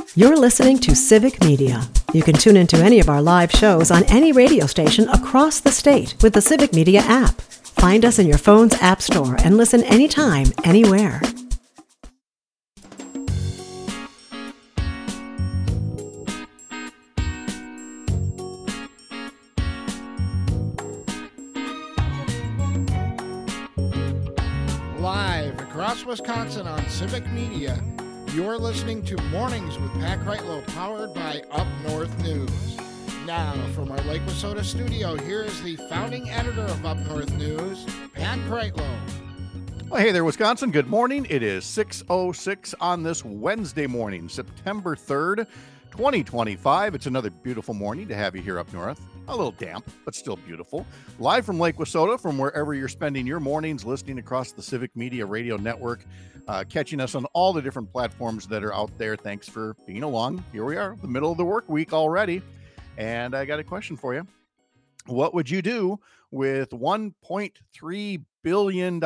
You're listening to Civic Media. You can tune into any of our live shows on any radio station across the state with the Civic Media app. Find us in your phone's app store and listen anytime, anywhere. Live across Wisconsin on Civic Media, you're listening to Mornings with Pat Kreitlow, powered by Up North News. Now, from our Lake Wissota studio, here is the founding editor of Up North News, Pat Kreitlow. Well, hey there, Wisconsin. Good morning. It is 6:06 on this Wednesday morning, September 3rd, 2025. It's another beautiful morning to have you here up north. A little damp, but still beautiful. Live from Lake Wissota, from wherever you're spending your mornings, listening across the Civic Media Radio Network, catching us on all the different platforms that are out there. Thanks for being along. Here we are, the middle of the work week already. And I got a question for you. What would you do with $1.3 billion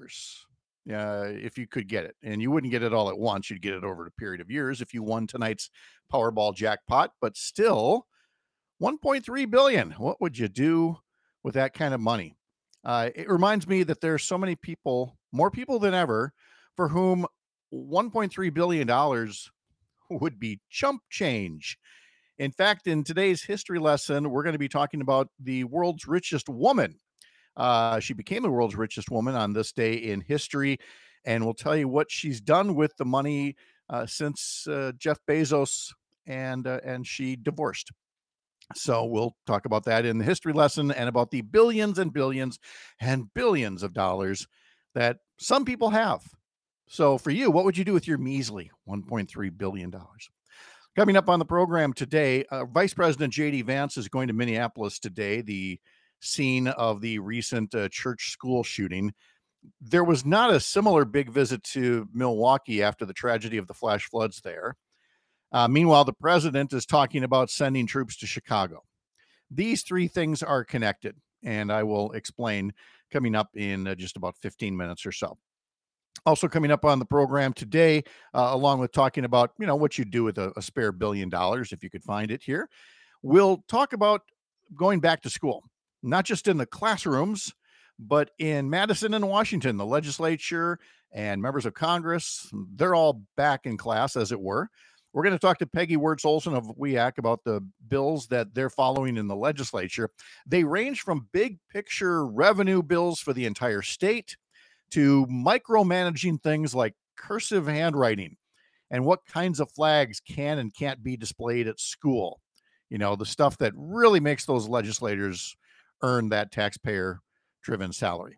if you could get it? And you wouldn't get it all at once. You'd get it over a period of years if you won tonight's Powerball jackpot. But still, $1.3 billion. What would you do with that kind of money? It reminds me that there's so many people, more people than ever, for whom $1.3 billion would be chump change. In fact, in today's history lesson, we're going to be talking about the world's richest woman. She became the world's richest woman on this day in history, and we'll tell you what she's done with the money since Jeff Bezos and she divorced. So we'll talk about that in the history lesson and about the billions and billions and billions of dollars that some people have. So for you, what would you do with your measly $1.3 billion? Coming up on the program today, Vice President J.D. Vance is going to Minneapolis today, the scene of the recent church school shooting. There was not a similar big visit to Milwaukee after the tragedy of the flash floods there. Meanwhile, the president is talking about sending troops to Chicago. These three things are connected, and I will explain coming up in just about 15 minutes or so. Also coming up on the program today, along with talking about, what you do with a spare $1 billion, if you could find it here, we'll talk about going back to school, not just in the classrooms, but in Madison and Washington. The legislature and members of Congress, they're all back in class, as it were. We're going to talk to Peggy Wirtz-Olsen of WEAC about the bills that they're following in the legislature. They range from big picture revenue bills for the entire state to micromanaging things like cursive handwriting and what kinds of flags can and can't be displayed at school. The stuff that really makes those legislators earn that taxpayer-driven salary.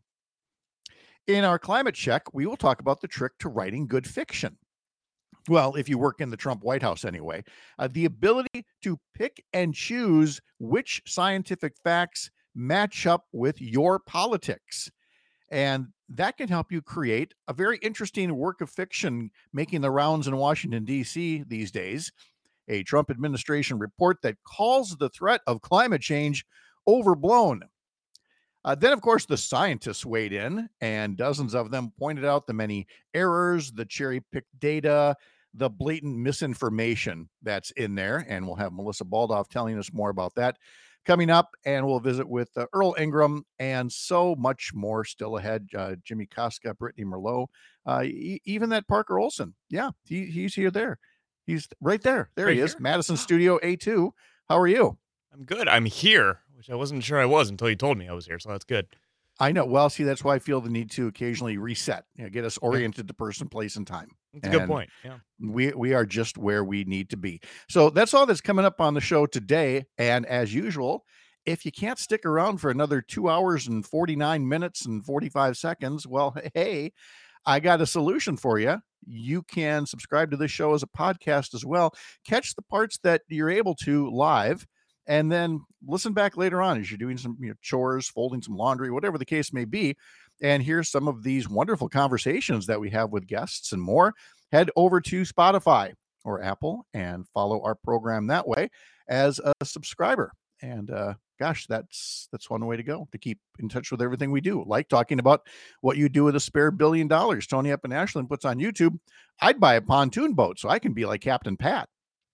In our climate check, we will talk about the trick to writing good fiction. Well, if you work in the Trump White House anyway, the ability to pick and choose which scientific facts match up with your politics. And that can help you create a very interesting work of fiction making the rounds in Washington, D.C. these days. A Trump administration report that calls the threat of climate change overblown. Then, of course, the scientists weighed in, and dozens of them pointed out the many errors, the cherry-picked data, the blatant misinformation that's in there. And we'll have Melissa Baldoff telling us more about that coming up. And we'll visit with Earl Ingram and so much more still ahead. Jimmy Koska, Brittany Merlot, even that Parker Olson. Yeah, he's here there. He's right there. There he is. Here? Madison Studio A2. How are you? I'm good. I'm here, which I wasn't sure I was until you told me I was here. So that's good. I know. Well, see, that's why I feel the need to occasionally reset, get us oriented to person, place, and time. That's a good point. Yeah. We are just where we need to be. So that's all that's coming up on the show today. And as usual, if you can't stick around for another 2 hours and 49 minutes and 45 seconds, well, hey, I got a solution for you. You can subscribe to this show as a podcast as well. Catch the parts that you're able to live, and then listen back later on as you're doing some chores, folding some laundry, whatever the case may be. And here's some of these wonderful conversations that we have with guests and more. Head over to Spotify or Apple and follow our program that way as a subscriber. And gosh, that's one way to go to keep in touch with everything we do. Like talking about what you do with a spare $1 billion. Tony up in Ashland puts on YouTube. I'd buy a pontoon boat so I can be like Captain Pat.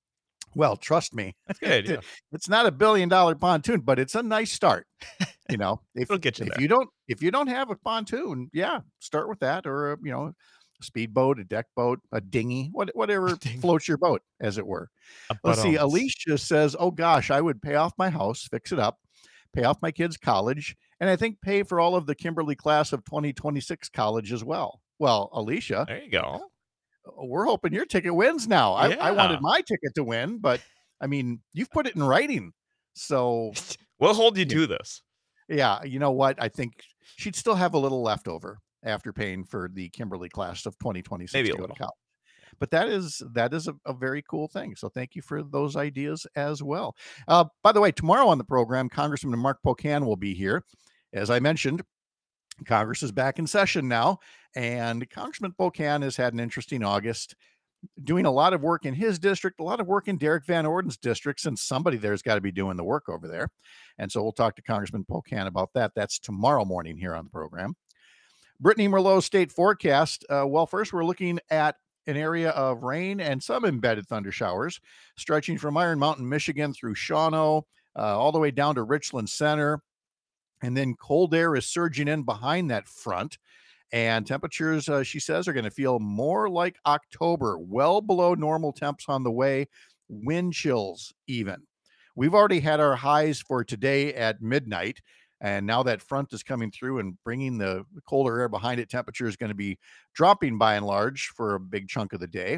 Well, trust me, That's a good idea. it's not $1 billion pontoon, but it's a nice start. You know, It'll get you if there. you don't have a pontoon, yeah, start with that, or a speedboat, a deck boat, a dinghy, whatever Ding. floats your boat, as it were. A Let's see. bottoms. Alicia says, "Oh gosh, I would pay off my house, fix it up, pay off my kids' college, and I think pay for all of the Kimberly class of 2026 college as well." Well, Alicia, There you go. we're hoping your ticket wins now. I wanted Yeah. my ticket to win, but I mean, you've put it in writing. So, We'll hold you you to this. yeah, you know what? I think she'd still have a little left over after paying for the Kimberly class of 2026 Maybe a to go to little. college. But that is a very cool thing. So thank you for those ideas as well. By the way, tomorrow on the program, Congressman Mark Pocan will be here. As I mentioned, Congress is back in session now, and Congressman Pocan has had an interesting August, doing a lot of work in his district, a lot of work in Derek Van Orden's district, since somebody there's got to be doing the work over there. And so we'll talk to Congressman Pocan about that. That's tomorrow morning here on the program. Brittany Merlot's state forecast. Well, first, we're looking at an area of rain and some embedded thunder showers stretching from Iron Mountain, Michigan through Shawano, all the way down to Richland Center. And then cold air is surging in behind that front. And temperatures, she says, are going to feel more like October, well below normal temps on the way, wind chills even. We've already had our highs for today at midnight. And now that front is coming through and bringing the colder air behind it. Temperature is going to be dropping by and large for a big chunk of the day.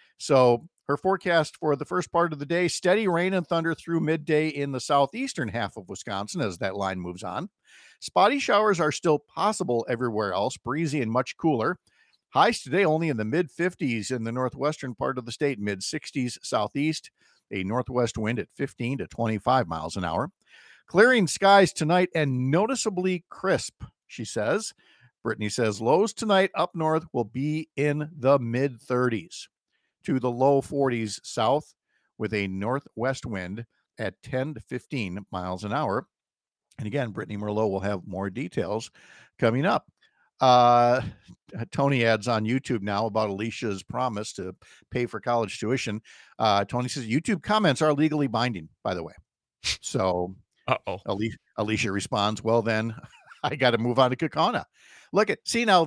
So her forecast for the first part of the day, steady rain and thunder through midday in the southeastern half of Wisconsin as that line moves on. Spotty showers are still possible everywhere else, breezy and much cooler. Highs today only in the mid 50s in the northwestern part of the state, mid 60s southeast, a northwest wind at 15 to 25 miles an hour. Clearing skies tonight and noticeably crisp, she says. Brittany says lows tonight up north will be in the mid 30s to the low 40s south with a northwest wind at 10 to 15 miles an hour. And again, Brittany Merlot will have more details coming up. Tony adds on YouTube now about Alicia's promise to pay for college tuition. Tony says YouTube comments are legally binding, by the way. So Uh-oh. Alicia responds, well, then I got to move on to Kaukauna. See, now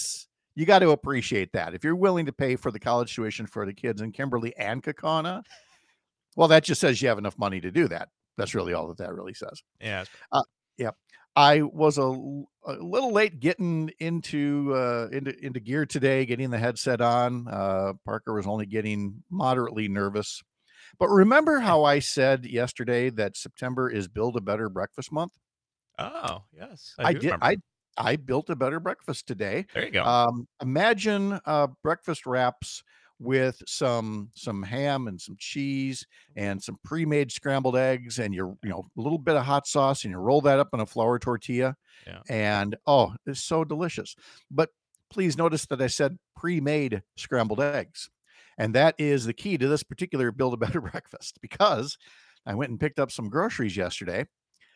you got to appreciate that. If you're willing to pay for the college tuition for the kids in Kimberly and Kaukauna, well, that just says you have enough money to do that. That's really all that really says. Yeah. Yeah. I was a little late getting into gear today, getting the headset on. Parker was only getting moderately nervous. But remember how I said yesterday that September is Build a Better Breakfast Month? Oh, yes. I do did. remember. I built a better breakfast today. There you go. Imagine breakfast wraps with some ham and some cheese and some pre-made scrambled eggs and a little bit of hot sauce, and you roll that up in a flour tortilla. Yeah. And it's so delicious. But please notice that I said pre-made scrambled eggs. And that is the key to this particular Build a Better Breakfast, because I went and picked up some groceries yesterday.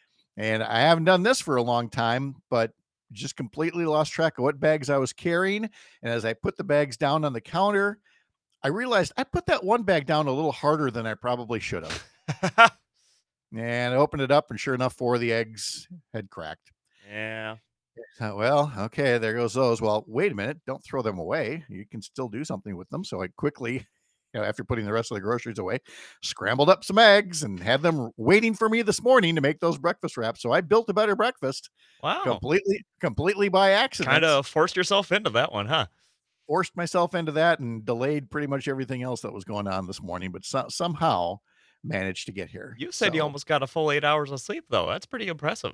And I haven't done this for a long time, but just completely lost track of what bags I was carrying. And as I put the bags down on the counter, I realized I put that one bag down a little harder than I probably should have. And I opened it up, and sure enough, 4 of the eggs had cracked. Yeah. Well, okay, there goes those. Well, wait a minute. Don't throw them away. You can still do something with them. So I quickly, after putting the rest of the groceries away, scrambled up some eggs and had them waiting for me this morning to make those breakfast wraps. So I built a better breakfast. Wow. Completely by accident. Kind of forced yourself into that one, huh? Forced myself into that and delayed pretty much everything else that was going on this morning, but somehow managed to get here. You said you almost got a full 8 hours of sleep, though. That's pretty impressive.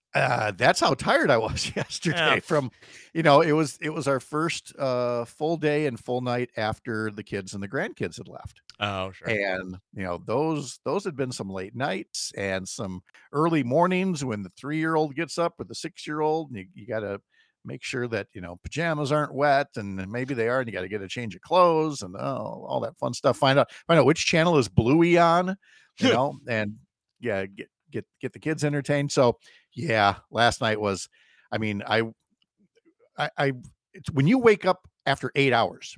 That's how tired I was yesterday. Yeah. From, it was our first full day and full night after the kids and the grandkids had left. Oh, sure. And those had been some late nights and some early mornings when the 3-year-old gets up with the 6-year-old, and you got to make sure that pajamas aren't wet, and maybe they are, and you got to get a change of clothes and all that fun stuff. Find out which channel is Bluey on, and yeah, get the kids entertained. So yeah, last night was, I it's when you wake up after 8 hours,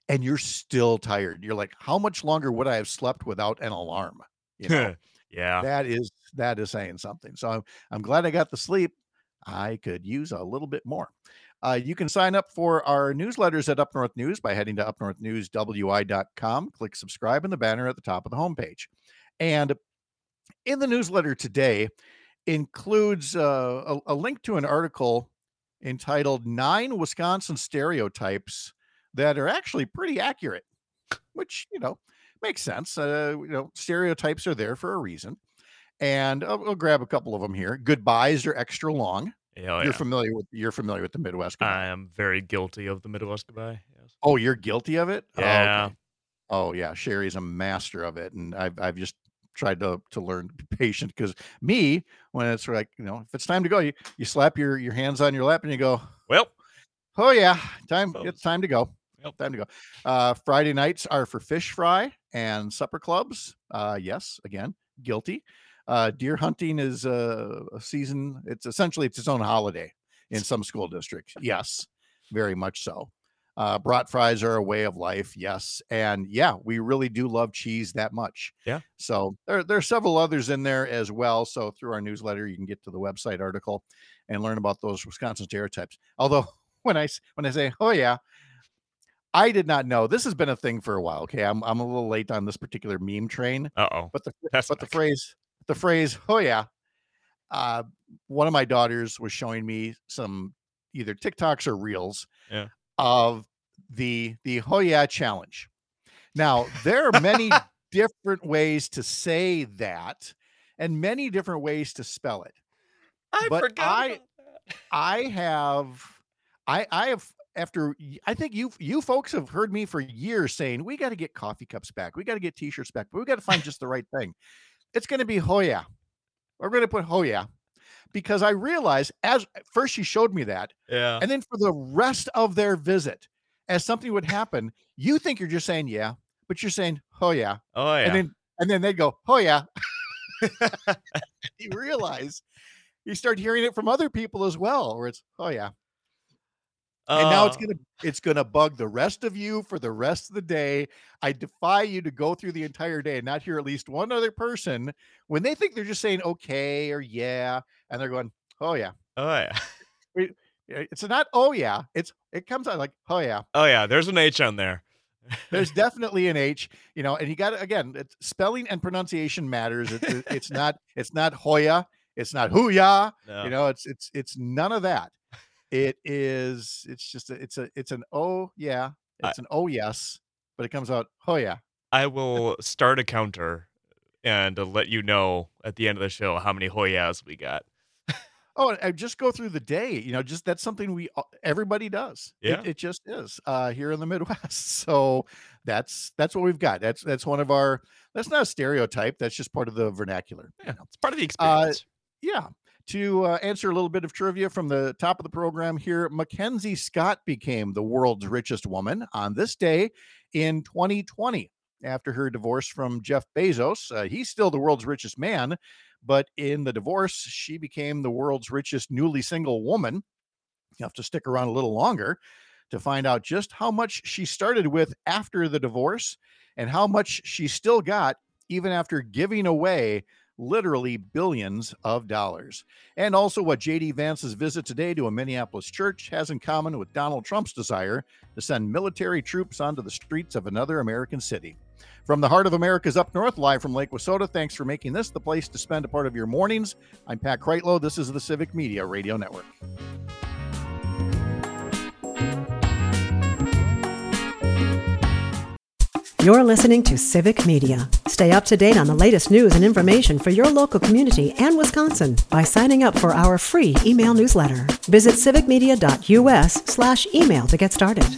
and you're still tired. You're like, how much longer would I have slept without an alarm? You know, Yeah. that is saying something. So I'm glad I got the sleep. I could use a little bit more. You can sign up for our newsletters at Up North News by heading to upnorthnewswi.com. Click subscribe in the banner at the top of the homepage. And in the newsletter today includes a link to an article entitled 9 Wisconsin Stereotypes that are actually pretty accurate, which, makes sense. Stereotypes are there for a reason. And I'll grab a couple of them here. Goodbyes are extra long. Hell You're yeah. familiar with the Midwest goodbye. I am very guilty of the Midwest goodbye. Yes. Oh, you're guilty of it? Yeah. Oh, okay. Oh yeah, Sherry's a master of it, and I've just tried to learn to be patient because me, when it's like, if it's time to go, you slap your hands on your lap and you go, Well, oh yeah, suppose. it's time to go. Yep. Time to go. Friday nights are for fish fry and supper clubs. Yes, again, guilty. Deer hunting is a season. It's essentially its own holiday in some school districts. Yes, very much so. Brat fries are a way of life. Yes. And yeah, we really do love cheese that much. Yeah. So there are several others in there as well. So through our newsletter, you can get to the website article and learn about those Wisconsin stereotypes. Although when I say, oh yeah, I did not know. This has been a thing for a while. Okay. I'm a little late on this particular meme train, Uh-oh. but the phrase, oh yeah, one of my daughters was showing me some either TikToks or reels of the oh yeah challenge. Now, there are many different ways to say that and many different ways to spell it. I But forgot about that. I have after I think you folks have heard me for years saying we got to get coffee cups back. We got to get t-shirts back, but we got to find just the right thing. It's going to be Hoya. We're going to put Hoya because I realized as first she showed me that. Yeah. And then for the rest of their visit, as something would happen, you think you're just saying, yeah, but you're saying, oh yeah. Oh yeah. And then they'd go, oh yeah. You realize you start hearing it from other people as well, where it's, oh yeah. And now it's gonna bug the rest of you for the rest of the day. I defy you to go through the entire day and not hear at least one other person when they think they're just saying okay or yeah, and they're going, oh yeah. Oh yeah. It's not oh yeah. It comes out like oh yeah. Oh yeah. There's an H on there. There's definitely an H, and you got to again. Spelling and pronunciation matters. It's not Hoya. It's not Hooya. No. It's none of that. It's just it's an oh yeah. It's an oh yes, but it comes out oh yeah. I will start a counter and let you know at the end of the show how many Hoyas we got. Oh, and just go through the day. Just that's something everybody does. Yeah. It just is here in the Midwest. So that's what we've got. That's one of our. That's not a stereotype. That's just part of the vernacular. Yeah, it's part of the experience. Yeah. To answer a little bit of trivia from the top of the program here, Mackenzie Scott became the world's richest woman on this day in 2020 after her divorce from Jeff Bezos. He's still the world's richest man, but in the divorce, she became the world's richest newly single woman. You have to stick around a little longer to find out just how much she started with after the divorce and how much she still got even after giving away literally billions of dollars. And also what J.D. Vance's visit today to a Minneapolis church has in common with Donald Trump's desire to send military troops onto the streets of another American city. From the heart of America's Up North, live from Lake Wissota, thanks for making this the place to spend a part of your mornings. I'm Pat Kreitlow. This is the Civic Media Radio Network. You're listening to Civic Media. Stay up to date on the latest news and information for your local community and Wisconsin by signing up for our free email newsletter. Visit civicmedia.us/email to get started.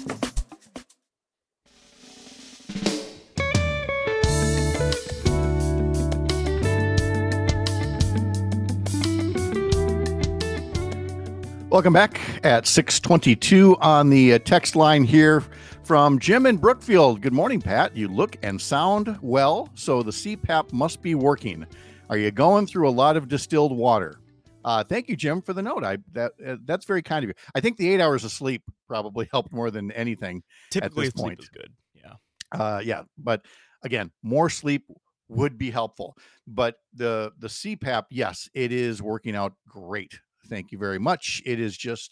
Welcome back at 6:22 on the text line here from Jim in Brookfield. Good morning, Pat. You look and sound well, so the CPAP must be working. Are you going through a lot of distilled water? Thank you, Jim, for the note. That's very kind of you. I think the 8 hours of sleep probably helped more than anything Typically, at this point. Sleep is good. Yeah, but again, more sleep would be helpful. But the CPAP, yes, it is working out great. Thank you very much. It is just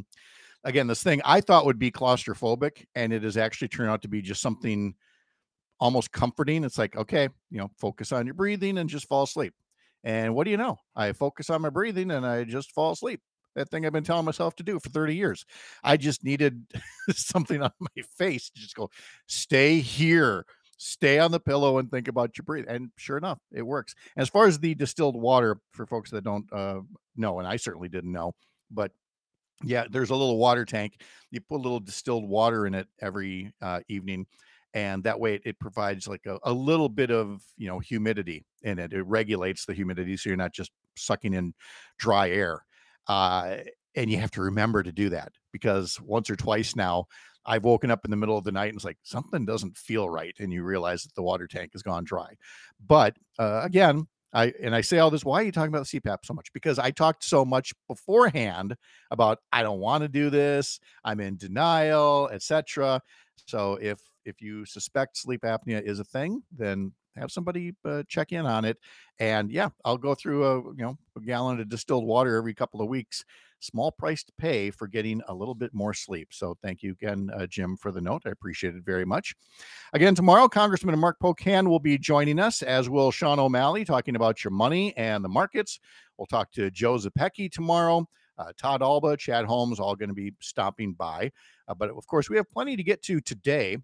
again, this thing I thought would be claustrophobic, and it has actually turned out to be just something almost comforting. It's like, okay, focus on your breathing and just fall asleep. And what do you know? I focus on my breathing and I just fall asleep. That thing I've been telling myself to do for 30 years. I just needed something on my face to just go, stay here, stay on the pillow and think about your breathing. And sure enough, it works. As far as the distilled water, for folks that don't know, and I certainly didn't know, but yeah, there's a little water tank. You put a little distilled water in it every evening, and that way it provides like a little bit of humidity in it. It regulates the humidity, so you're not just sucking in dry air. Uh, and you have to remember to do that, because once or twice now, I've woken up in the middle of the night and it's like something doesn't feel right, and you realize that the water tank has gone dry. But again, I say all this. Why are you talking about CPAP so much? Because I talked so much beforehand about I don't want to do this, I'm in denial, etc. So if you suspect sleep apnea is a thing, then have somebody check in on it. And yeah, I'll go through a gallon of distilled water every couple of weeks. Small price to pay for getting a little bit more sleep. So thank you again, Jim, for the note. I appreciate it very much. Again, tomorrow, Congressman Mark Pocan will be joining us, as will Sean O'Malley, talking about your money and the markets. We'll talk to Joe Zepecki tomorrow. Todd Alba, Chad Holmes, all going to be stopping by. But of course, we have plenty to get to today,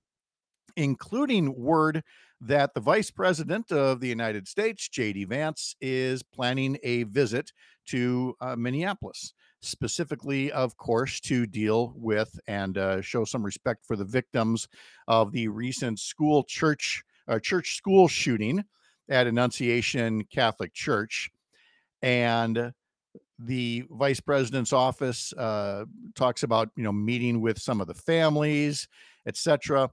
including word that the Vice President of the United States, J.D. Vance, is planning a visit to Minneapolis, specifically, of course, to deal with and show some respect for the victims of the recent church school shooting at Annunciation Catholic Church. And the vice president's office talks about, meeting with some of the families, etc.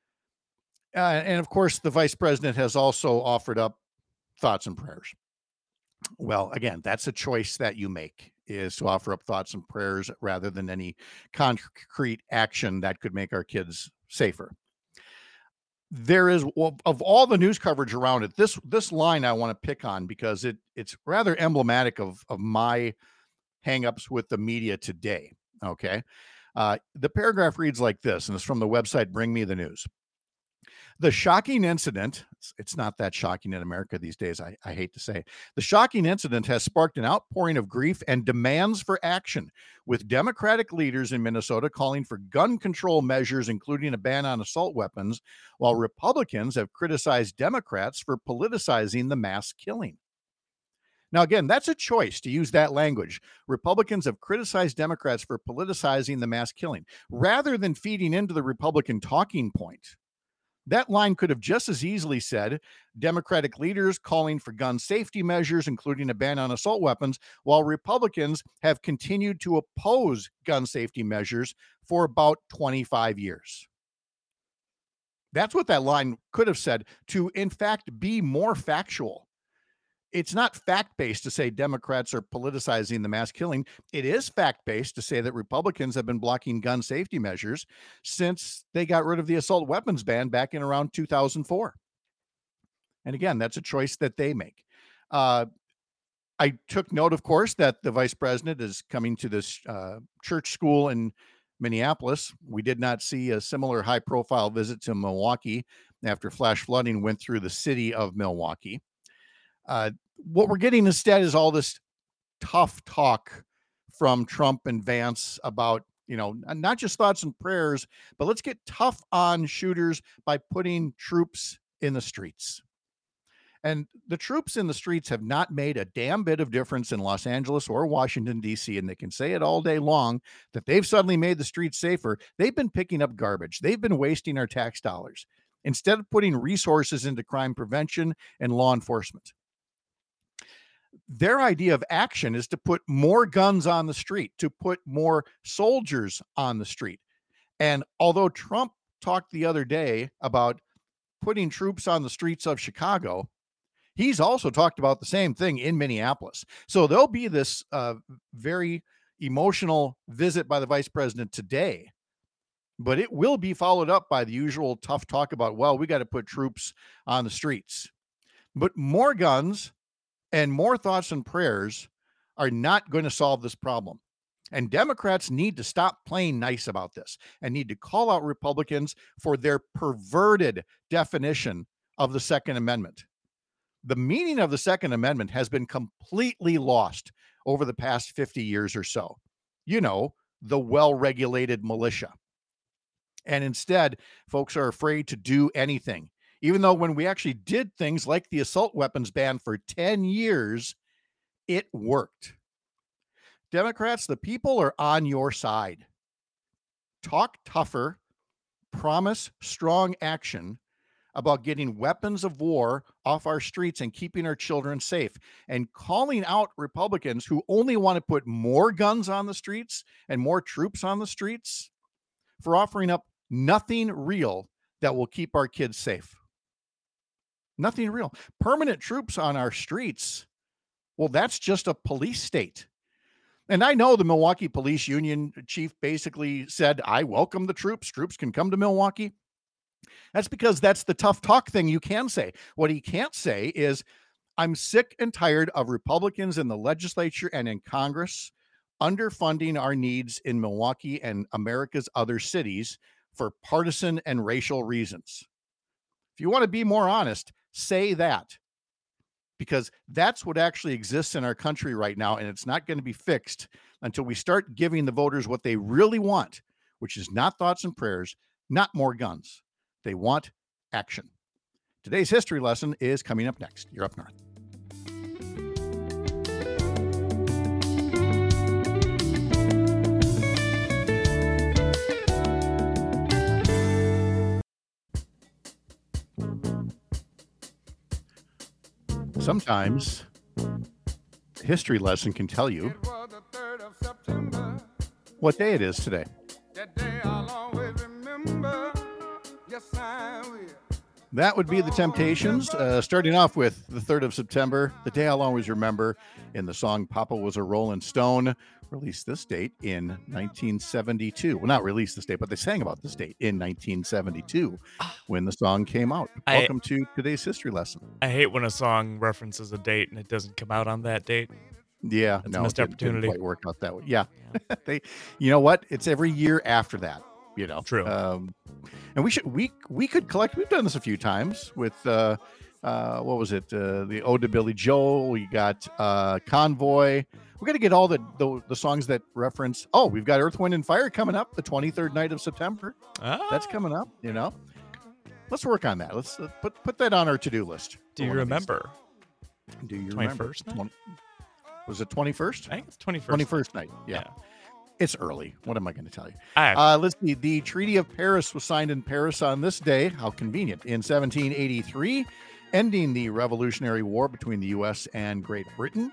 And of course, the vice president has also offered up thoughts and prayers. Well, again, that's a choice that you make, is to offer up thoughts and prayers rather than any concrete action that could make our kids safer. There is, of all the news coverage around it, this line I want to pick on, because it's rather emblematic of my hangups with the media today. Okay. The paragraph reads like this, and it's from the website Bring Me the News. The shocking incident, it's not that shocking in America these days, I hate to say. The shocking incident has sparked an outpouring of grief and demands for action, with Democratic leaders in Minnesota calling for gun control measures, including a ban on assault weapons, while Republicans have criticized Democrats for politicizing the mass killing. Now, again, that's a choice to use that language. Republicans have criticized Democrats for politicizing the mass killing, rather than feeding into the Republican talking point. That line could have just as easily said Democratic leaders calling for gun safety measures, including a ban on assault weapons, while Republicans have continued to oppose gun safety measures for about 25 years. That's what that line could have said, to, in fact, be more factual. It's not fact-based to say Democrats are politicizing the mass killing. It is fact-based to say that Republicans have been blocking gun safety measures since they got rid of the assault weapons ban back in around 2004. And again, that's a choice that they make. I took note, of course, that the vice president is coming to this church school in Minneapolis. We did not see a similar high-profile visit to Milwaukee after flash flooding went through the city of Milwaukee. What we're getting instead is all this tough talk from Trump and Vance about, not just thoughts and prayers, but let's get tough on shooters by putting troops in the streets. And the troops in the streets have not made a damn bit of difference in Los Angeles or Washington, D.C., and they can say it all day long that they've suddenly made the streets safer. They've been picking up garbage. They've been wasting our tax dollars instead of putting resources into crime prevention and law enforcement. Their idea of action is to put more guns on the street, to put more soldiers on the street. And although Trump talked the other day about putting troops on the streets of Chicago, he's also talked about the same thing in Minneapolis. So there'll be this very emotional visit by the vice president today but it will be followed up by the usual tough talk about, well, we got to put troops on the streets. But more guns and more thoughts and prayers are not going to solve this problem. And Democrats need to stop playing nice about this and need to call out Republicans for their perverted definition of the Second Amendment. The meaning of the Second Amendment has been completely lost over the past 50 years or so. You know, the well-regulated militia. And instead, folks are afraid to do anything, even though when we actually did things like the assault weapons ban for 10 years, it worked. Democrats, the people are on your side. Talk tougher, promise strong action about getting weapons of war off our streets and keeping our children safe, and calling out Republicans who only want to put more guns on the streets and more troops on the streets for offering up nothing real that will keep our kids safe. Nothing real. Permanent troops on our streets, well, that's just a police state. And I know the Milwaukee Police Union chief basically said, I welcome the troops. Troops can come to Milwaukee. That's because that's the tough talk thing you can say. What he can't say is, I'm sick and tired of Republicans in the legislature and in Congress underfunding our needs in Milwaukee and America's other cities for partisan and racial reasons. If you want to be more honest, say that, because that's what actually exists in our country right now, and it's not going to be fixed until we start giving the voters what they really want, which is not thoughts and prayers, not more guns. They want action. Today's history lesson is coming up next. You're Up North. Sometimes a history lesson can tell you what day it is today. That day I'll always remember. Yes, I will. That would be the Temptations, starting off with the 3rd of September, the day I'll always remember, in the song Papa Was a Rolling Stone, released this date in 1972. Well, not released this date, but they sang about this date in 1972 when the song came out. Welcome to today's history lesson. I hate when a song references a date and it doesn't come out on that date. Yeah, That's a missed opportunity. Didn't quite work out that way. Yeah. You know what? It's every year after that. You know, true. And we could collect. We've done this a few times with what was it? The Ode to Billy Joel. We got Convoy. We got to get all the songs that reference. Oh, we've got Earth, Wind, and Fire coming up the 23rd night of September. That's coming up. You know, let's work on that. Let's put that on our to-do list. Do you remember? Do you remember? 21st? Was it 21st? I think it's 21st. 21st night. Yeah. It's early. What am I going to tell you? Let's see. The Treaty of Paris was signed in Paris on this day. How convenient. In 1783, ending the Revolutionary War between the U.S. and Great Britain.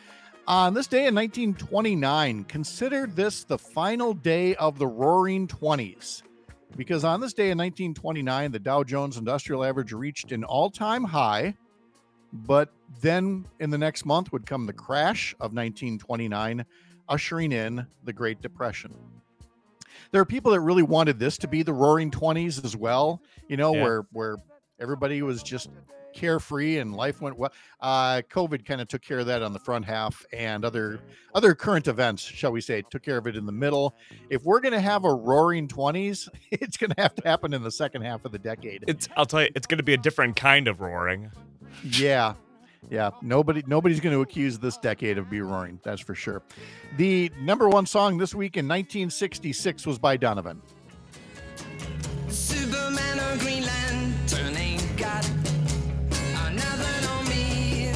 On this day in 1929, consider this the final day of the Roaring Twenties. Because on this day in 1929, the Dow Jones Industrial Average reached an all-time high. But then in the next month would come the crash of 1929, ushering in the Great Depression. There are people that really wanted this to be the Roaring Twenties as well, you know, where everybody was just carefree and life went well. COVID kind of took care of that on the front half, and other current events, shall we say, took care of it in the middle. If we're going to have a Roaring Twenties, it's going to have to happen in the second half of the decade. I'll tell you, it's going to be a different kind of roaring. Yeah. Nobody's going to accuse this decade of being roaring. That's for sure. The number one song this week in 1966 was by Donovan. Superman or Green Lantern ain't got nothing on me.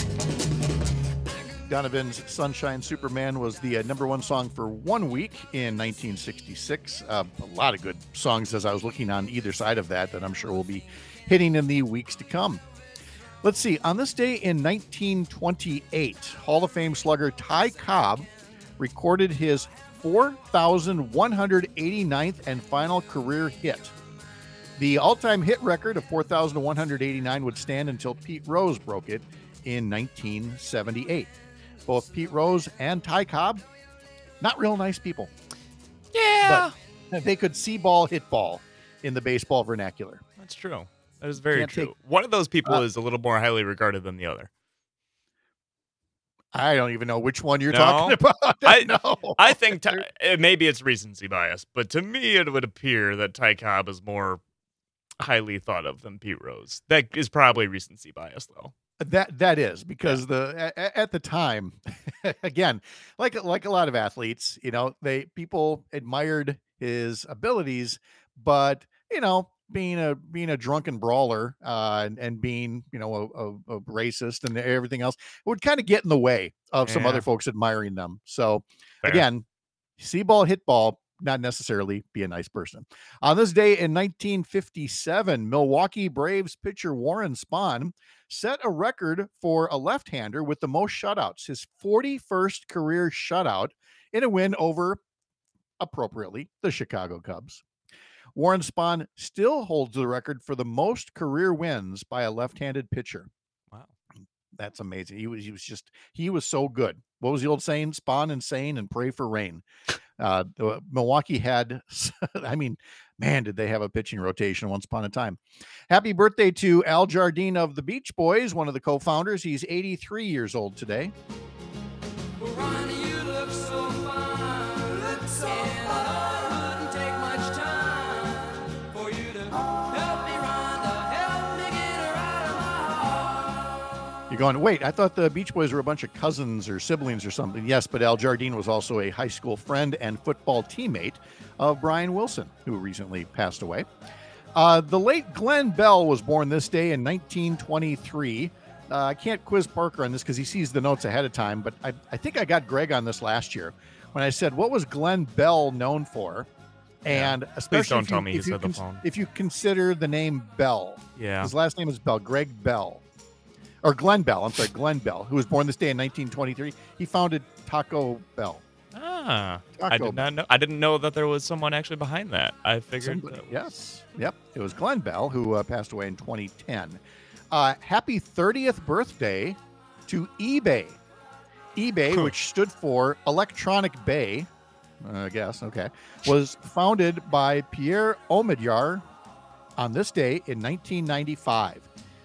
Donovan's Sunshine Superman was the number one song for 1 week in 1966. A lot of good songs as I was looking on either side of that I'm sure we'll be hitting in the weeks to come. Let's see. On this day in 1928, Hall of Fame slugger Ty Cobb recorded his 4,189th and final career hit. The all-time hit record of 4,189 would stand until Pete Rose broke it in 1978. Both Pete Rose and Ty Cobb, not real nice people. Yeah. They could see ball, hit ball in the baseball vernacular. That's true. That is very Can't true. take- One of those people is a little more highly regarded than the other. I don't even know which one you're No. talking about. No. I think maybe it's recency bias, but to me it would appear that Ty Cobb is more highly thought of than Pete Rose. That is probably recency bias, though. That is because at the time, again, like a lot of athletes, people admired his abilities, but being a drunken brawler and being a racist and everything else would kind of get in the way of some Yeah. other folks admiring them. So Fair. again, see ball, hit ball, not necessarily be a nice person. On this day in 1957, Milwaukee Braves pitcher Warren Spahn set a record for a left-hander with the most shutouts, his 41st career shutout in a win over, appropriately, the Chicago Cubs. Warren Spahn still holds the record for the most career wins by a left-handed pitcher. Wow. That's amazing. He was so good. What was the old saying? Spawn insane and pray for rain. Milwaukee had, I mean, man, did they have a pitching rotation once upon a time. Happy birthday to Al Jardine of the Beach Boys, one of the co-founders. He's 83 years old today. Ronnie, you look so fine. And I wouldn't take much time for you to help me, Rhonda, help me get her out of my heart. You're going, wait, I thought the Beach Boys were a bunch of cousins or siblings or something. Yes, but Al Jardine was also a high school friend and football teammate of Brian Wilson, who recently passed away. The late Glenn Bell was born this day in 1923. I can't quiz Parker on this because he sees the notes ahead of time, but I think I got Greg on this last year when I said, what was Glenn Bell known for? And especially Please don't tell me he said the phone. if you consider the name Bell. Yeah. His last name is Bell, Greg Bell. Or Glenn Bell, I'm sorry, Glenn Bell, who was born this day in 1923. He founded Taco Bell. I Taco did not know. I didn't know that there was someone actually behind that. I figured. Somebody, yes. Yep. It was Glenn Bell who passed away in 2010. Happy 30th birthday to eBay. eBay, which stood for Electronic Bay, I guess, okay, was founded by Pierre Omidyar on this day in 1995.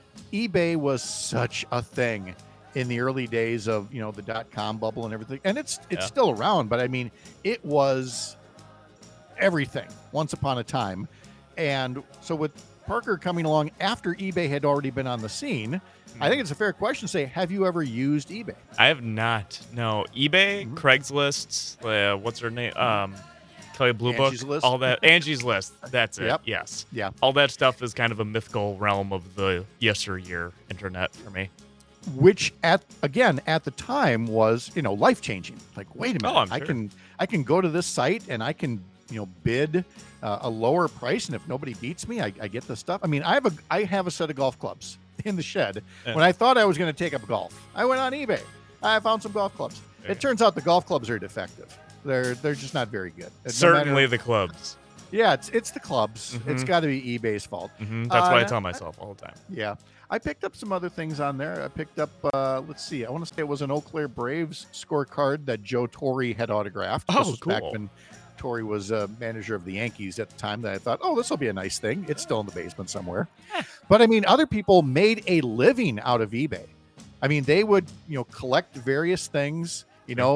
eBay was such a thing in the early days of, the .com bubble and everything. And it's still around, but I mean, it was everything once upon a time. And so with Parker coming along after eBay had already been on the scene, I think it's a fair question to say, have you ever used eBay? I have not. No. eBay, Craigslist, what's her name? Kelly Blue Angie's Book, List. all that. Angie's List. That's it. Yep. Yes. Yeah. All that stuff is kind of a mythical realm of the yesteryear internet for me. Which at the time was, life-changing. Like, wait a minute, I'm sure. I can go to this site and I can, bid a lower price, and if nobody beats me, I get the stuff. I mean, I have a set of golf clubs in the shed. Yeah. When I thought I was going to take up golf, I went on eBay. I found some golf clubs. Yeah. It turns out the golf clubs are defective. They're just not very good. No Certainly matter- the clubs. Yeah, it's the clubs. It's got to be eBay's fault. That's what I tell myself all the time. Yeah. I picked up some other things on there. I picked up, let's see, I want to say it was an Eau Claire Braves scorecard that Joe Torre had autographed. This Oh, was back cool. when Torre was manager of the Yankees at the time, that I thought, oh, this will be a nice thing. It's still in the basement somewhere. But I mean, other people made a living out of eBay. I mean, they would, collect various things,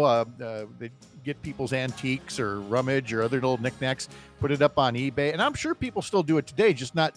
they'd get people's antiques or rummage or other little knickknacks, put it up on eBay. And I'm sure people still do it today, just not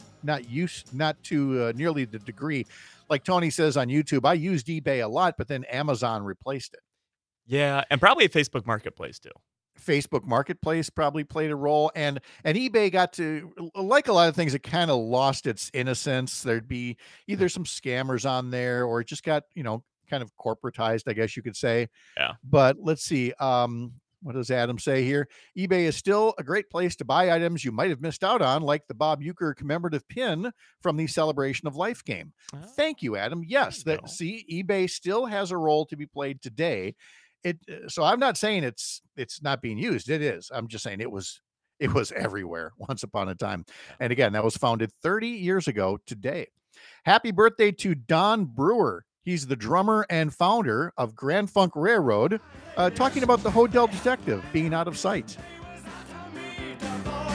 to nearly the degree. Like Tony says on YouTube, I used eBay a lot, but then Amazon replaced it. Yeah, and probably a Facebook Marketplace too. Facebook Marketplace probably played a role, and eBay got to, like a lot of things, it kind of lost its innocence. There'd be either some scammers on there, or it just got, kind of corporatized, I guess you could say. Yeah. But let's see. What does Adam say here? eBay is still a great place to buy items you might have missed out on, like the Bob Uecker commemorative pin from the Celebration of Life game. Thank you, Adam. Yes, There you go. eBay still has a role to be played today. So I'm not saying it's not being used. It is. I'm just saying it was everywhere once upon a time. And again, that was founded 30 years ago today. Happy birthday to Don Brewer. He's the drummer and founder of Grand Funk Railroad, talking about the Hotel Detective being out of sight.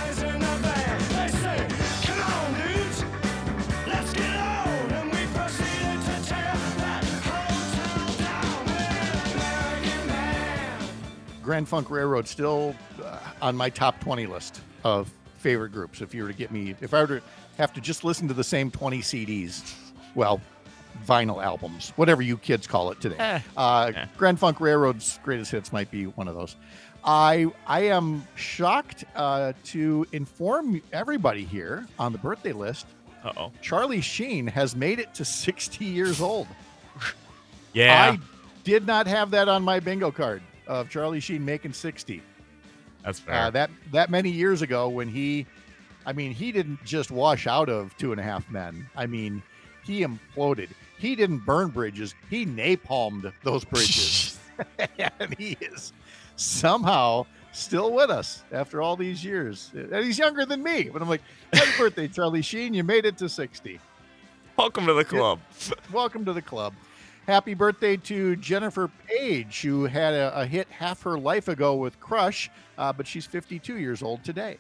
Grand Funk Railroad still on my top 20 list of favorite groups. If I were to have to just listen to the same 20 CDs, well, vinyl albums, whatever you kids call it today. Grand Funk Railroad's greatest hits might be one of those. I am shocked to inform everybody here on the birthday list. Uh-oh. Charlie Sheen has made it to 60 years old. Yeah. I did not have that on my bingo card of Charlie Sheen making 60. That's fair. That many years ago when he didn't just wash out of Two and a Half Men. I mean, he imploded. He didn't burn bridges. He napalmed those bridges. And he is somehow still with us after all these years. And he's younger than me. But I'm like, happy birthday, Charlie Sheen. You made it to 60. Welcome to the club. Welcome to the club. Happy birthday to Jennifer Page, who had a hit half her life ago with Crush, but she's 52 years old today.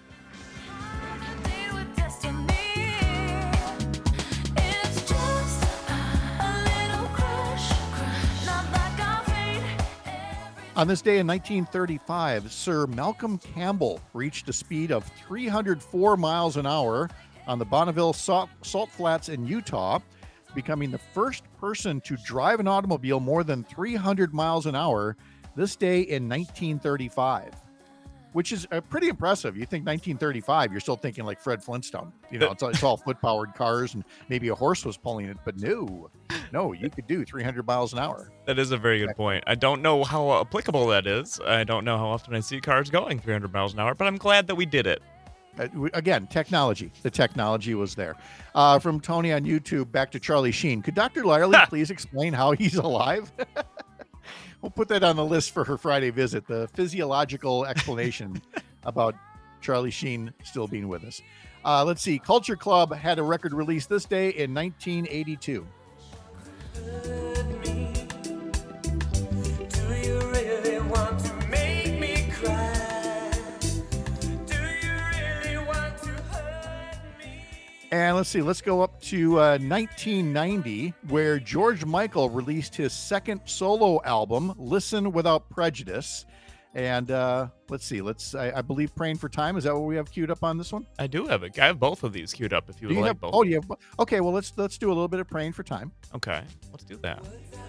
On this day in 1935, Sir Malcolm Campbell reached a speed of 304 miles an hour on the Bonneville Salt Flats in Utah, becoming the first person to drive an automobile more than 300 miles an hour this day in 1935, which is pretty impressive. You think 1935, you're still thinking like Fred Flintstone. You know, it's all foot-powered cars and maybe a horse was pulling it, but no, you could do 300 miles an hour. That is a very good point. I don't know how applicable that is. I don't know how often I see cars going 300 miles an hour, but I'm glad that we did it. Again, technology. The technology was there. From Tony on YouTube, back to Charlie Sheen. Could Dr. Lyerly please explain how he's alive? We'll put that on the list for her Friday visit, the physiological explanation about Charlie Sheen still being with us. Let's see. Culture Club had a record release this day in 1982. And let's see, let's go up to 1990, where George Michael released his second solo album, Listen Without Prejudice. And let's see, I believe Praying for Time. Is that what we have queued up on this one? I do have it. I have both of these queued up if you would like both. Oh, yeah. Okay, well, let's do a little bit of Praying for Time. Okay, let's do that.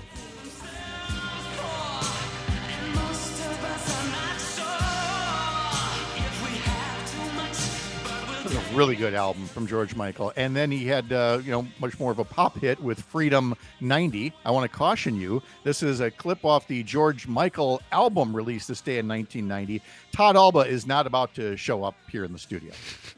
This is a really good album from George Michael. And then he had, much more of a pop hit with Freedom 90. I want to caution you. This is a clip off the George Michael album released this day in 1990. Todd Alba is not about to show up here in the studio.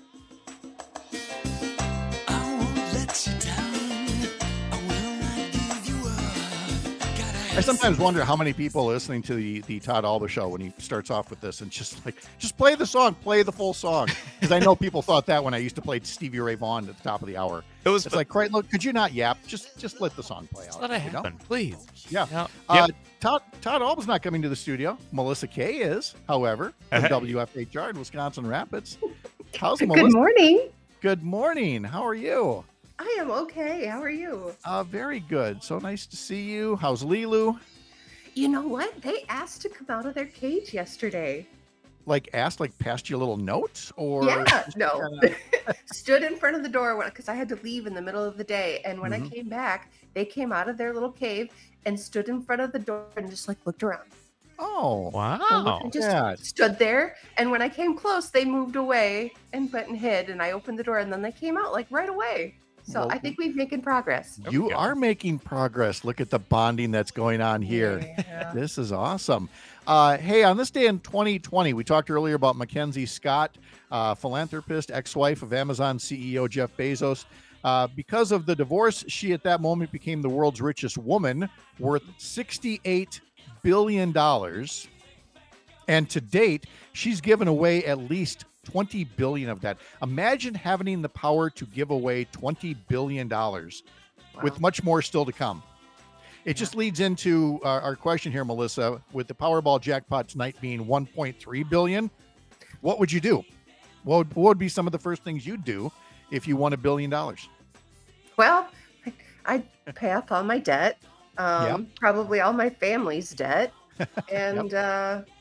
I sometimes wonder how many people are listening to the Todd Alba show when he starts off with this and just play the song, play the full song. Because I know people thought that when I used to play Stevie Ray Vaughan at the top of the hour. It's like, right, look, could you not yap? Just let the song play out. Let it happen, please. Yeah. Yep. Todd Alba's not coming to the studio. Melissa Kay is, however, from WFHR in Wisconsin Rapids. How's Melissa? Good morning. Good morning. How are you? I am okay. How are you? Very good. So nice to see you. How's Lilu? You know what? They asked to come out of their cage yesterday. Passed you a little note? Or yeah, no. Stood in front of the door because I had to leave in the middle of the day. And when I came back, they came out of their little cave and stood in front of the door and just looked around. Oh, wow. And just stood there. And when I came close, they moved away and went and hid. And I opened the door and then they came out right away. So I think we're making progress. You are making progress. Look at the bonding that's going on here. Yeah. This is awesome. Hey, on this day in 2020, we talked earlier about Mackenzie Scott, philanthropist, ex-wife of Amazon CEO Jeff Bezos. Because of the divorce, she at that moment became the world's richest woman, worth $68 billion. And to date, she's given away at least 20 billion of that. Imagine having the power to give away $20 billion with much more still to come. It just leads into our question here, Melissa, with the Powerball jackpot tonight being 1.3 billion. What would you do? What would be some of the first things you'd do if you won $1 billion? Well, I'd pay off all my debt, probably all my family's debt. And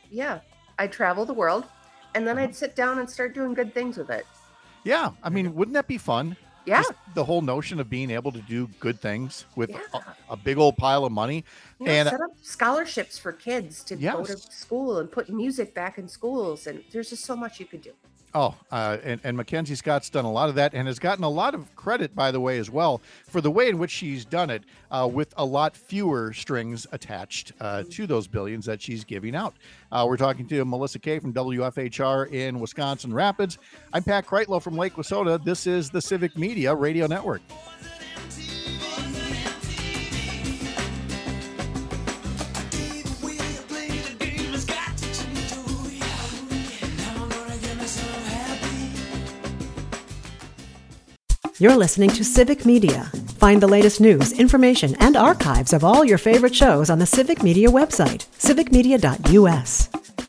Yeah. I'd travel the world, and then Uh-huh. I'd sit down and start doing good things with it. Yeah, I mean, wouldn't that be fun? Yeah. Just the whole notion of being able to do good things with Yeah. a big old pile of money. You know, And set up scholarships for kids to go to yes. school and put music back in schools, and there's just so much you could do. Oh, and Mackenzie Scott's done a lot of that and has gotten a lot of credit, by the way, as well, for the way in which she's done it with a lot fewer strings attached to those billions that she's giving out. We're talking to Melissa Kay from WFHR in Wisconsin Rapids. I'm Pat Kreitlow from Lake Wissota. This is the Civic Media Radio Network. You're listening to Civic Media. Find the latest news, information, and archives of all your favorite shows on the Civic Media website, civicmedia.us.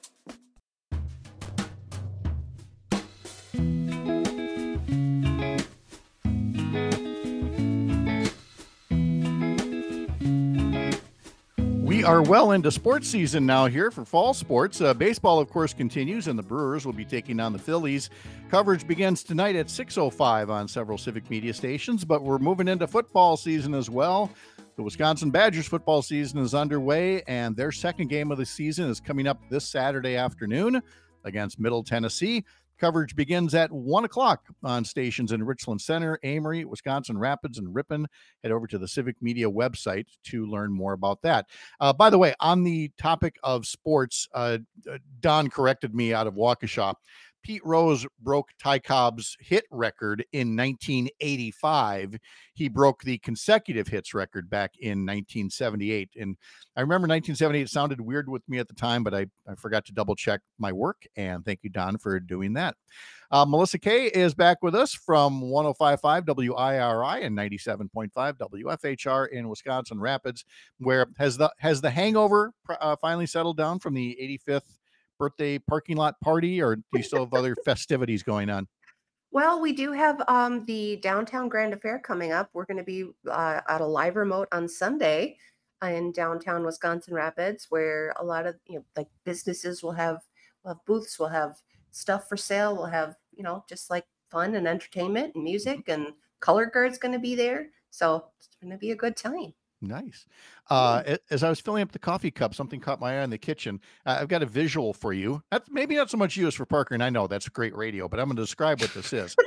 We are well into sports season now here for fall sports. Baseball, of course, continues, and the Brewers will be taking on the Phillies. Coverage begins tonight at 6:05 on several Civic Media stations, but we're moving into football season as well. The Wisconsin Badgers football season is underway, and their second game of the season is coming up this Saturday afternoon against Middle Tennessee. Coverage begins at 1 o'clock on stations in Richland Center, Amory, Wisconsin Rapids, and Ripon. Head over to the Civic Media website to learn more about that. By the way, on the topic of sports, Don corrected me out of Waukesha. Pete Rose broke Ty Cobb's hit record in 1985. He broke the consecutive hits record back in 1978. And I remember 1978 sounded weird with me at the time, but I forgot to double check my work. And thank you, Don, for doing that. Melissa Kay is back with us from 105.5 WIRI and 97.5 WFHR in Wisconsin Rapids, where has the hangover finally settled down from the 85th birthday parking lot party, or do you still have other festivities going on? Well, we do have the downtown Grand Affair coming up. We're going to be at a live remote on Sunday in downtown Wisconsin Rapids, where a lot of like businesses will have booths, will have stuff for sale, will have just like fun and entertainment and music, and Color Guard's going to be there, so it's going to be a good time. Nice. As I was filling up the coffee cup, something caught my eye in the kitchen. I've got a visual for you. That's maybe not so much used for Parker, and I know that's great radio, but I'm going to describe what this is.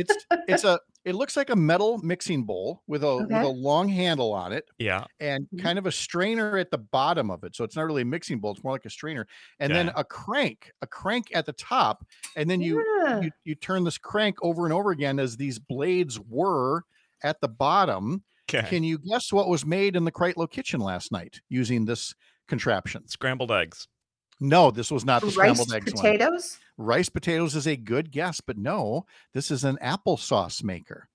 It looks like a metal mixing bowl with a Okay. long handle on it Yeah. and Mhm. kind of a strainer at the bottom of it. So it's not really a mixing bowl; it's more like a strainer. And then Okay. a crank at the top, and then Yeah. you turn this crank over and over again as these blades whir at the bottom. Okay. Can you guess what was made in the Kreitlow kitchen last night using this contraption? Scrambled eggs. No, this was not the Rice scrambled eggs one. potatoes. Rice potatoes is a good guess, but no, this is an applesauce maker.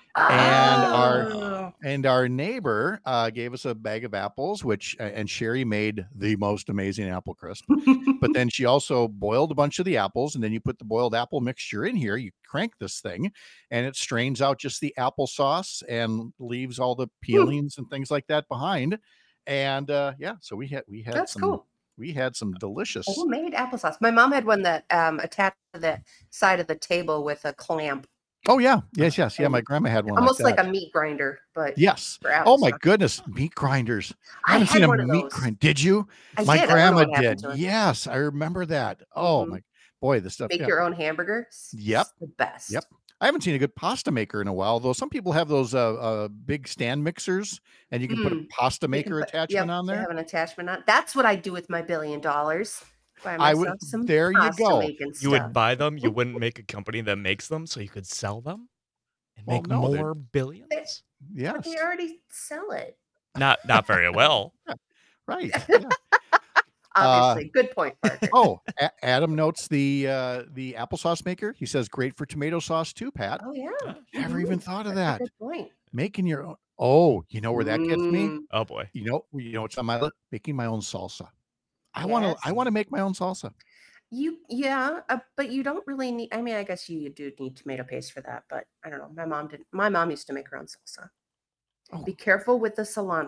And our neighbor gave us a bag of apples, and Sherry made the most amazing apple crisp. But then she also boiled a bunch of the apples, and then you put the boiled apple mixture in here. You crank this thing, and it strains out just the applesauce and leaves all the peelings and things like that behind. And so we had That's cool. we had some delicious. Homemade applesauce. My mom had one that attached to the side of the table with a clamp, Oh yeah, yes. Yeah, my grandma had one almost like like that. a meat grinder, but Yes. for Oh my applesauce. goodness, meat grinders. I I haven't seen had a one of meat those. grinder. Did you? I My did. I don't know grandma what happened did. to it. Yes, I remember that. Oh Mhm. my boy, the stuff. Make Yeah. your own hamburgers. Yep. It's the best. Yep. I haven't seen a good pasta maker in a while, though. Some people have those big stand mixers, and you can put a pasta You can maker attachment on They there. have an attachment on. That's what I do with my $1 billion. Buy I would. myself some There you pasta go. making You would stuff. buy them. You wouldn't make a company that makes them so you could sell them and Well, make no, more billions. But Yes. they already sell it. Not very well. Right. Yeah. Obviously. Good point, Parker. Oh, Adam notes the applesauce maker. He says great for tomato sauce too, Pat. Oh, yeah. Never Mhm. even thought of That's a that. good point. Making your own. Oh, you know where that gets me? Mm, Oh boy. You know what's on my list? Making my own salsa. I want yes. to make my own salsa. But you don't really need. I mean, I guess you do need tomato paste for that, but I don't know. My mom didn't. My mom used to make her own salsa. Oh. Be careful with the cilantro.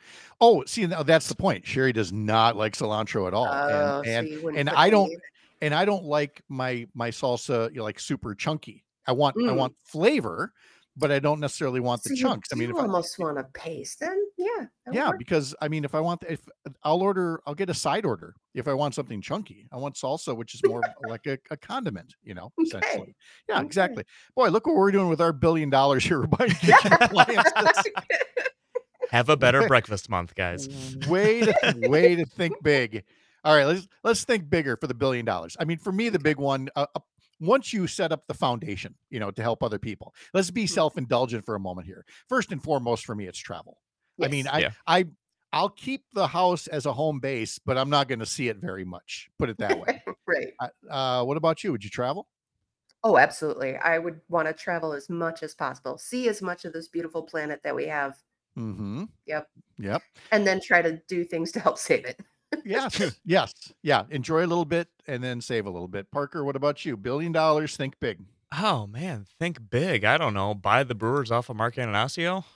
Oh, see, now that's the point. Sherry does not like cilantro at all, Oh, so and you wouldn't and put I don't any. and I don't like my salsa, like super chunky. I want Mm. flavor, but I don't necessarily want the So you chunks. I mean, do if I almost want a paste, then yeah, that would yeah, work. because I mean, if I'll get a side order if I want something chunky. I want salsa, which is more like a condiment, Okay. essentially. Yeah, Okay. exactly. Boy, look what we're doing with our $1 billion here. We're buying kitchen appliances. Have a better breakfast month, guys. way to think big. All right, let's think bigger for the $1 billion. I mean, for me, the big one. Once you set up the foundation, to help other people, let's be self-indulgent for a moment here. First and foremost, for me, it's travel. I mean, Yes. Yeah. I'll keep the house as a home base, but I'm not going to see it very much. Put it that way. Right. What about you? Would you travel? Oh, absolutely. I would want to travel as much as possible, see as much of this beautiful planet that we have. Mm-hmm. Yep. Yep. And then try to do things to help save it. Yes. Yes. Yeah. Enjoy a little bit and then save a little bit. Parker, what about you? $1 billion. Think big. Oh man, think big. I don't know. Buy the Brewers off of Mark Anastasio.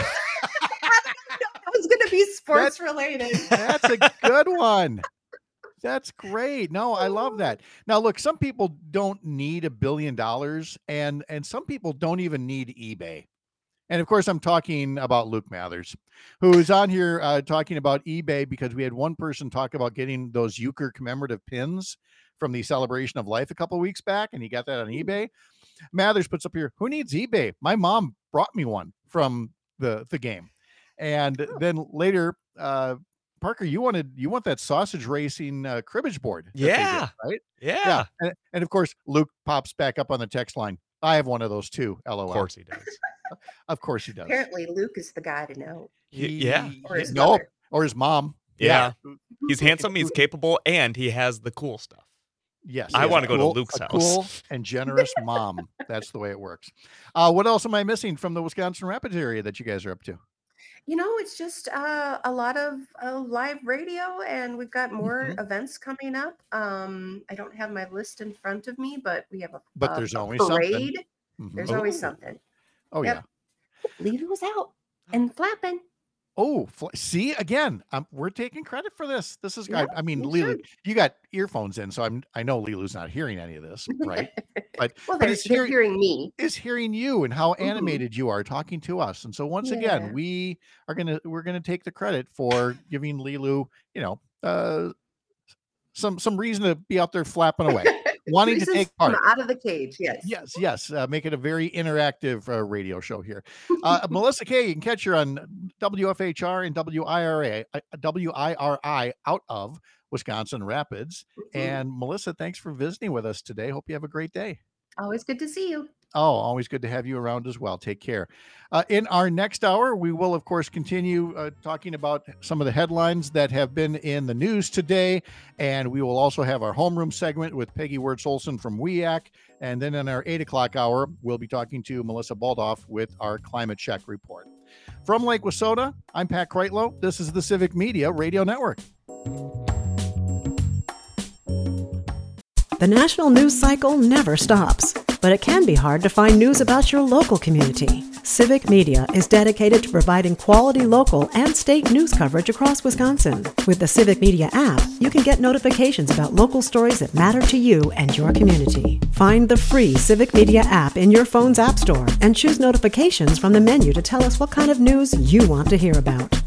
It was going to be sports related. That's a good one. That's great. No, I love that. Now, look, some people don't need $1 billion, and some people don't even need eBay. And of course, I'm talking about Luke Mathers, who is on here talking about eBay because we had one person talk about getting those Euchre commemorative pins from the Celebration of Life a couple of weeks back, and he got that on eBay. Mathers puts up here, who needs eBay? My mom brought me one from the game. And then later, Parker, you want that sausage racing cribbage board. that they did, Yeah. right? Yeah. And of course, Luke pops back up on the text line. I have one of those too. LOL. Of course he does. Of course he does. Apparently, Luke is the guy to know. Yeah. Or his no, mother. or his mom. Yeah. He's handsome, he's capable, and he has the cool stuff. Yes. I he has wanna a go to cool- Luke's a house. Cool and generous mom. That's the way it works. What else am I missing from the Wisconsin Rapids area that you guys are up to? It's just a lot of live radio, and we've got more events coming up. I don't have my list in front of me, but we have But there's always something. parade. Mhm. There's always something. Oh Yep. yeah. Lilo was out and flapping. Oh, see again. We're taking credit for this. This is. Yep, I mean, we Lilu, should. you got earphones in, so I know Lilu's not hearing any of this, right? But Well, but they're it's hearing hearing me. is hearing you and how Mhm. animated you are talking to us. And so once Yeah. again, we're gonna take the credit for giving Lilu, some reason to be out there flapping away, wanting to Reasons take come part. out of the cage. Yes. Yes. Make it a very interactive radio show here. Melissa Kay, you can catch her on WFHR and WIRI out of Wisconsin Rapids. Mhm. And Melissa, thanks for visiting with us today. Hope you have a great day. Always good to see you. Oh, always good to have you around as well. Take care. In our next hour, we will, of course, continue talking about some of the headlines that have been in the news today. And we will also have our homeroom segment with Peggy Wirtz-Olson from WEAC. And then in our 8 o'clock hour, we'll be talking to Melissa Baldoff with our climate check report. From Lake Wissota, I'm Pat Kreitlow. This is the Civic Media Radio Network. The national news cycle never stops, but it can be hard to find news about your local community. Civic Media is dedicated to providing quality local and state news coverage across Wisconsin. With the Civic Media app, you can get notifications about local stories that matter to you and your community. Find the free Civic Media app in your phone's app store and choose notifications from the menu to tell us what kind of news you want to hear about.